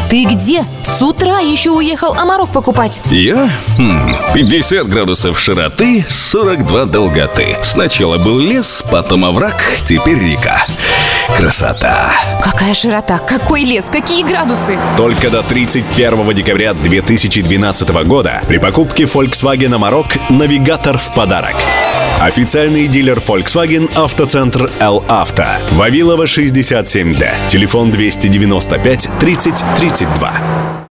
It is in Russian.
Ты где? С утра еще уехал Амарок покупать. Я? 50 градусов широты, 42 долготы. Сначала был лес, потом овраг, теперь река. Красота. Какая широта, какой лес, какие градусы? Только до 31 декабря 2012 года при покупке Volkswagen Amarok навигатор в подарок. Официальный дилер Volkswagen — автоцентр Л-Авто. Вавилова 67Д. Телефон 295 30 32.